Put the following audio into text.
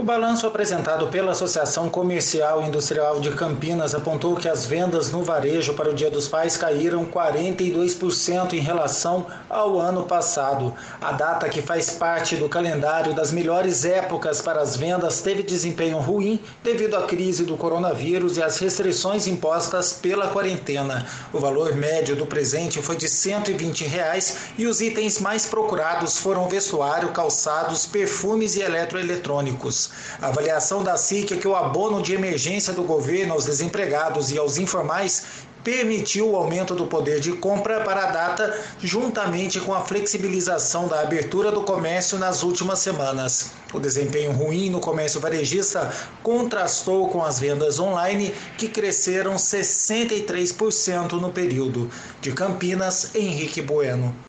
O balanço apresentado pela Associação Comercial e Industrial de Campinas apontou que as vendas no varejo para o Dia dos Pais caíram 42% em relação ao ano passado. A data, que faz parte do calendário das melhores épocas para as vendas, teve desempenho ruim devido à crise do coronavírus e às restrições impostas pela quarentena. O valor médio do presente foi de R$ 120 e os itens mais procurados foram vestuário, calçados, perfumes e eletroeletrônicos. A avaliação da SIC é que o abono de emergência do governo aos desempregados e aos informais permitiu o aumento do poder de compra para a data, juntamente com a flexibilização da abertura do comércio nas últimas semanas. O desempenho ruim no comércio varejista contrastou com as vendas online, que cresceram 63% no período. De Campinas, Henrique Bueno.